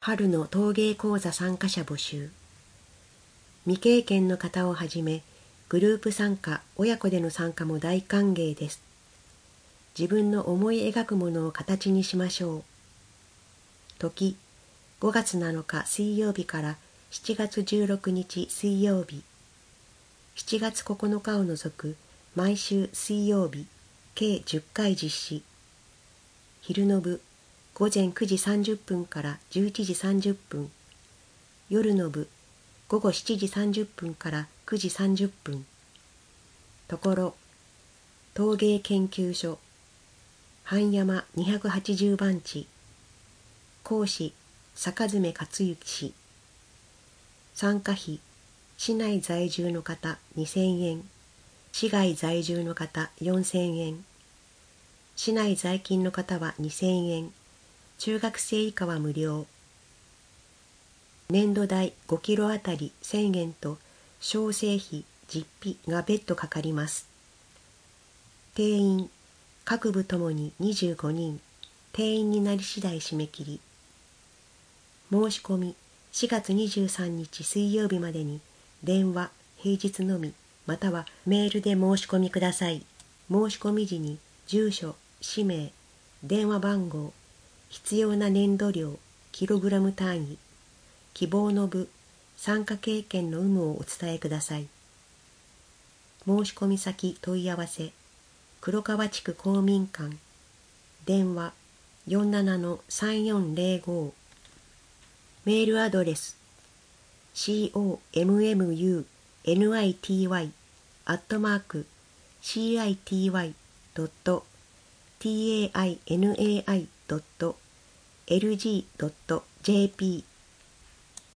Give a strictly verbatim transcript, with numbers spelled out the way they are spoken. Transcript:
春の陶芸講座参加者募集。未経験の方をはじめ、グループ参加、親子での参加も大歓迎です。自分の思い描くものを形にしましょう。時、ごがつなのか水曜日からしちがつじゅうろくにち水曜日。しちがつここのかを除く毎週水曜日、計じゅっかい実施。昼の部、ごぜんくじさんじゅっぷんからじゅういちじさんじゅっぷん。夜の部、ごごしちじさんじゅっぷんからくじさんじゅっぷん。ところ、陶芸研究所、半山にひゃくはちじゅうばんち。講師、坂爪克之氏。参加費、市内在住の方にせんえん、市外在住の方よんせんえん。市内在勤の方はにせんえん、中学生以下は無料。年度代ごキロあたりせんえんと小生費実費が別途かかります。定員、各部ともににじゅうごにん、定員になり次第締め切り。申し込みしがつにじゅうさんにち水曜日までに電話、平日のみ、またはメールで申し込みください。申し込み時に住所、氏名、電話番号、必要な年度量、キログラム単位、希望の部、参加経験の有無をお伝えください。申し込み先問い合わせ、黒川地区公民館、電話 よんななのさんよんぜろご、メールアドレス コムムニティ アットマーク シーアイティーワイ ドット タイナイ ドット エルジー ドット ジェーピー